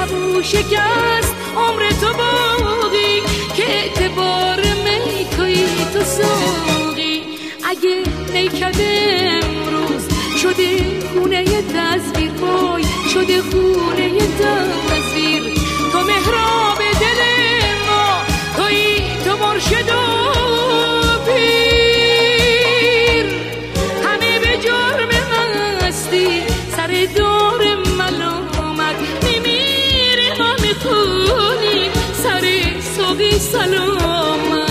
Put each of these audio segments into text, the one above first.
سبو شکست عمر تو باقی که اعتبار میکوی تو ساقی. اگه نیکده امروز شده خونه تصویر پای شده خونه تصویر، تو محراب دل ما تویی تو مرشد و پیر. همه به جرم مستی سر دور ملامت میمیره ما میخونیم سر ساقی سلامت.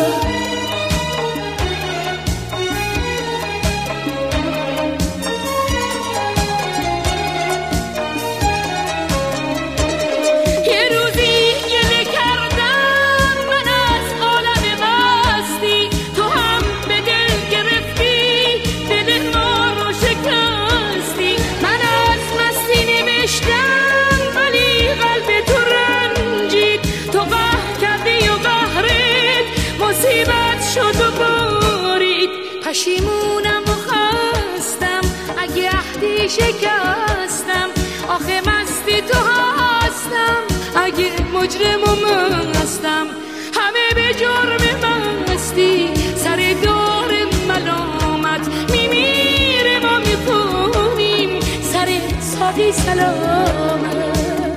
پشیمونم و خستم اگه عهدی شکستم، آخه مستی تو هستم اگه مجرم و مستم. همه به جرم مستی سر دار ملامت میمیره ما میخونیم سر ساقی سلامت.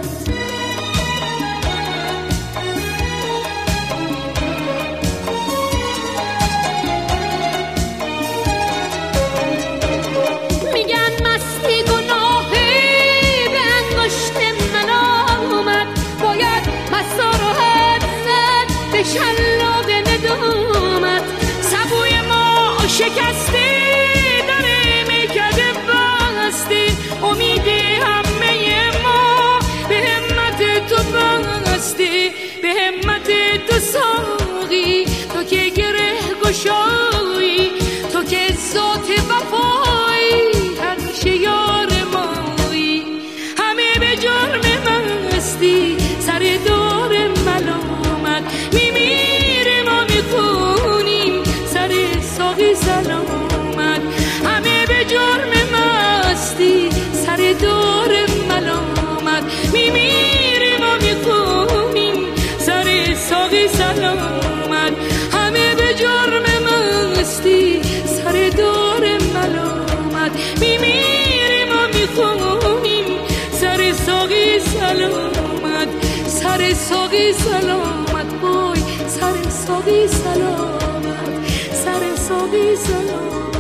شلاق ندامت سبوی ما شکسته داره میکده بسته، امید همه ما به همت تو بسته، به همت تو ساقی، تو که گره گشایی، تو که ذات وفایی همیشه یار مایی. همه به جرم مستی سر دور ملامت میمیره ما میخونیم سر ساقی سلامت. همه به جرم مستی سر دور ملامت میمیره ما میخونیم سر ساقی سلامت. همه به جرم مستی سر دور ملامت میمیره ما میخونیم سر ساقی سلامت. سر ساقی سلامت بای سر ساقی سلامت، سر ساقی سلامت.